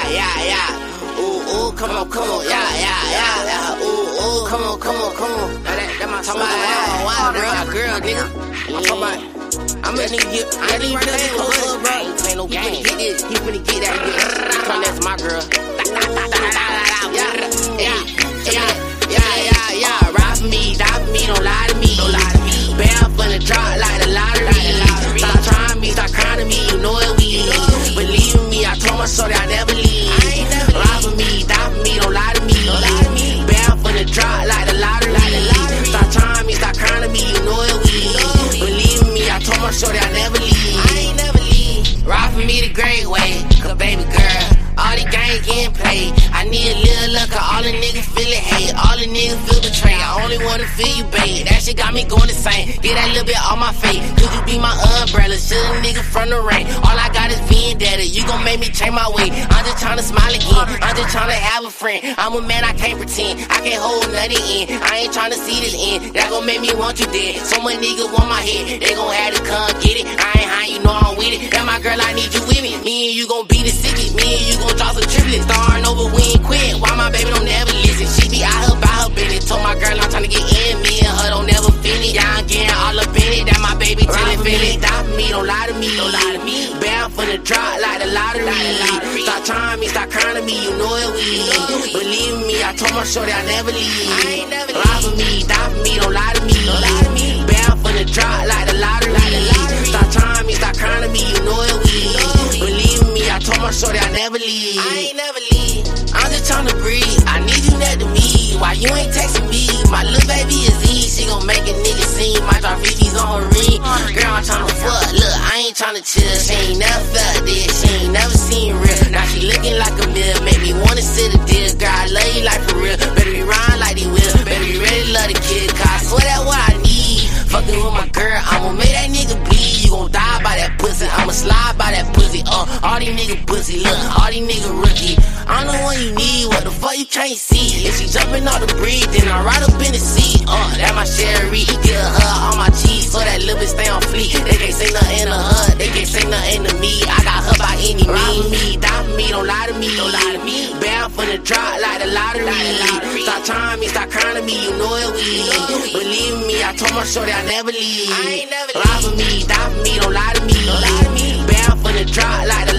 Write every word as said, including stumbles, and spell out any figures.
yeah, yeah, yeah. Ooh, ooh, come on, come on, yeah, yeah, yeah, yeah. Ooh, ooh, come on, come on, come on. That, that, that my talking about, wow, wow, that's my girl, nigga. I'm talking about, I'm a nigga get, I ain't even really close up, bro. Ain't no game. He finna get this, he finna get that, he come, that's my girl. Yeah, yeah, yeah, yeah, yeah, yeah. Ride for me, die for me, don't lie to me, don't lie to me. Bam for the drop like the lottery. Stop trying me, stop crying to me, you know it we. Believe in me, I told my shorty I never leave. Ride for me, die for me, don't lie to me. Bam for the drop like the lottery. Stop trying me, stop crying to me, you know it we. Believe in me, I told my shorty I never leave. Ride for me the great way, cause baby girl, all the games getting played. I need a little luck, cause all the niggas feel it hate. All the niggas feel betrayed. I only wanna feel you, babe. That shit got me going insane. Get that little bit on my face. Could you be my umbrella? Shit a nigga from the rain. All I got is vendetta. You gon' make me change my way. I'm just tryna smile again. I'm just tryna have a friend. I'm a man, I can't pretend. I can't hold nothing in. I ain't tryna see this end. That gon' make me want you dead. So many niggas want my head. They gon' have to come get it. I ain't high, you know I'm with it. That my girl, I need you with me. Me and you gon' be the sickest. Me and you gon' drop some triplets. Starring over, we ain't quit. Why my baby don't never listen? She be out here by her business. Told my girl I'm tryna get in. Me and her don't never finish. Yeah, I'm getting all up in it. That my baby tellin' feelin'. Die for me, don't lie to me. Don't lie to me. Bound for the drop like the lottery. Stop trying me, stop crying to me. You know it we. Believe me, I told my shorty I never leave. Ride for me, die for me, don't lie to me. Bound for the drop like the lottery. Stop trying me, stop crying to me. You know it we. Believe me, I told my shorty I never leave. I ain't never leave. I'm just tryna breathe. I need you next to me. Why you ain't texting me? My little baby is E. She gon' make a nigga sing. Might drop Ricky's on her ring. Girl, I'm tryna fuck. Look, I ain't tryna chill. She ain't never felt this. She ain't never seen real. Now she looking like a meal. Make me wanna sit a deal. Girl, I love you like for real. Better be rhyme like they will. Better be ready to love the kid. Cause I swear that's what I need. Fucking with my girl, I'ma make that nigga bleed. You gon' die by that pussy. I'ma slide by that pussy. Uh, all these niggas pussy. Look, all these niggas rookie. I'm the one you need. What the fuck you can't see? If she jumping off the bridge, then I ride up in the seat. Uh, that my Sherry. Get her on my cheese so that little bitch stay on fleek. They can't say nothing to her. They can't say nothing to me. I got her by any means. Ride for me, die for me, don't lie to me. Don't lie to me. Bound for the drop like the lottery. Stop trying me, stop crying to me. You know it we. Believe me, I told my shorty I never leave. Ride for me, die for me, don't lie to me. Bound for the drop like the